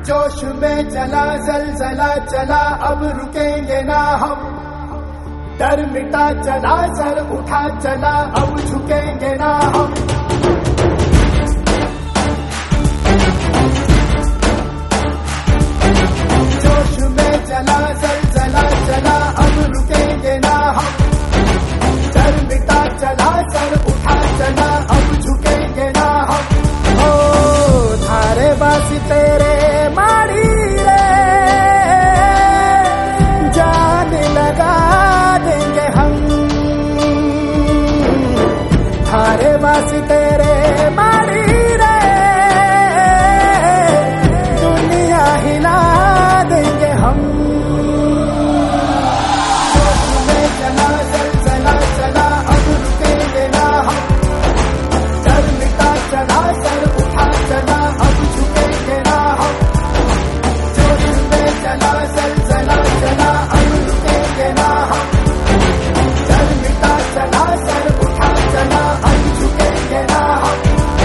जोश में चला जलजला चला, अब रुकेंगे ना हम। डर मिटा चला, सर उठा चला, अब झुकेंगे ना हम। जोश में चला जलजला चला, अब रुकेंगे ना हम। डर मिटा चला, सर उठा चला, अब झुकेंगे ना हम। ओ थारे बासी तेरे माड़ी रे, जान लगा देंगे हम। थारे बासी तेरे माड़ी रे, दुनिया हिला देंगे हम। जोश में चला जलजला चला, अब रुकेंगे ना हम। डर मिटा चला, सर उठा चला, अब झुकेंगे ना हम। जोश में चला जलजला चला, अब रुकेंगे ना हम। डर मिटा चला, सर उठा चला, अब झुकेंगे ना हम।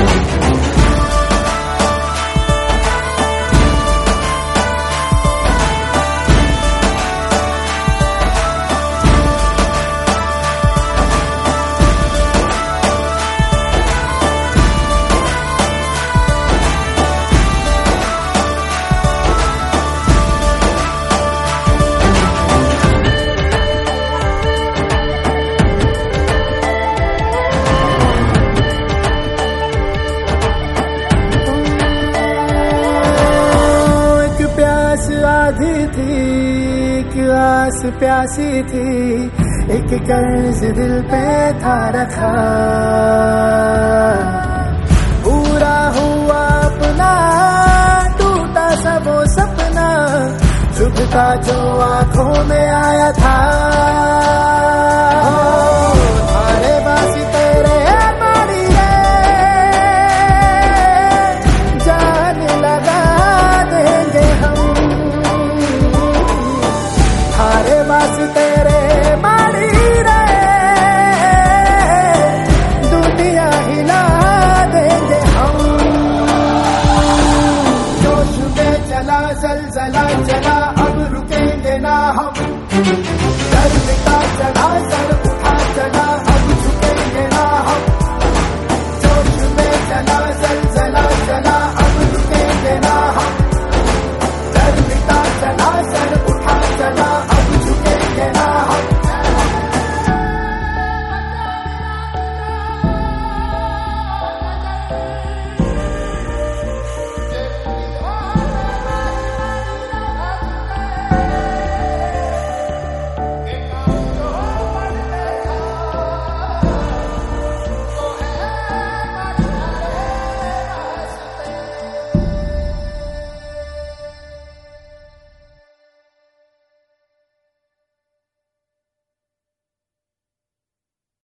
आधी थी एक आस प्यासी थी, एक कर्ज दिल पे था रखा। पूरा हुआ अपना, टूटा सा वो सपना, चुभता जो आंखों में आया था।